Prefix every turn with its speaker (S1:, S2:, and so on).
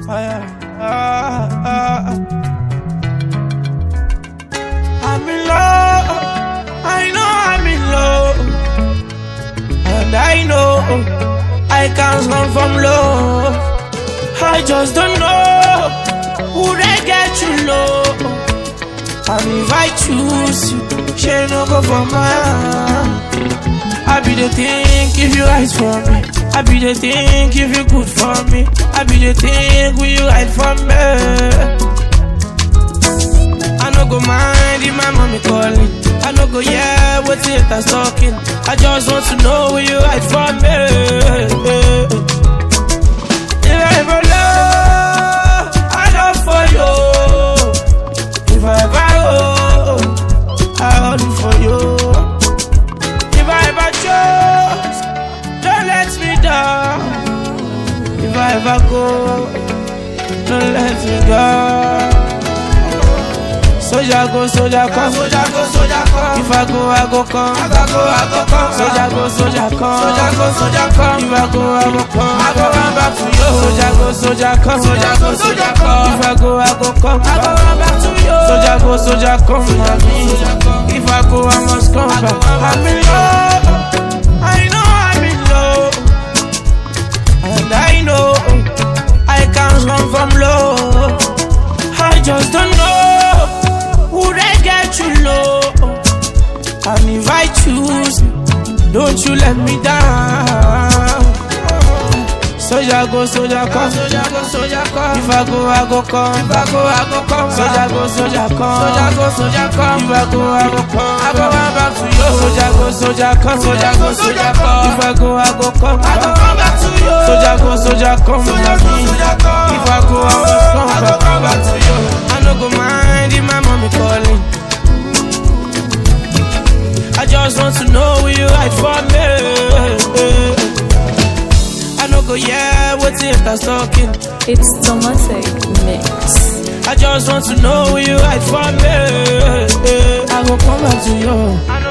S1: I'm in love, I know I'm in love, and I know I can't run from love. I just don't know, would I get you low? And if I choose you, she no go for mine. I be the thing if you eyes for me, I be the thing if you good for me, I be the thing will you hide from me. I no go mind if my mommy calling, I no go yeah what haters talking, I just want to know will you hide from me. If I ever love, I love for you. If I ever hold, I hold for you. If I ever chose, don't let me down. If I ever go, don't let me go. Soldier go, soldier come. Soldier go, soldier come. If I go, I go come. I go, I go come. Soldier go, soldier come. Soldier go, soldier come. If I go, I go come. I go run back to you. Soldier go, soldier come. Soldier go, soldier come. If I go, I go come. I go run back to you. Soldier go, soldier come. If I go, I must come back. I'm in love. I know I'm in love, and I know I can't run from love. I just don't know, would I get you low? And if I choose, don't you let me down. Soldier go, soldier come. Soldier go, soldier come. If I go come. If I go come. Soldier go, soldier come. Soldier go, soldier come. If I go come. I go run back to you. Soldier go, soldier come. Soldier go, soldier come. If I go come. I go run back to you. Soldier go, soldier come. Soldier go, soldier come. If I go come. I go run back to you. I no go mind if my mommy calling, I just want to know will you hide for me. I no go yeah, what's it that's talking?
S2: It's Tomatic Mix.
S1: I just want to know will you hide for me. I go come back to you.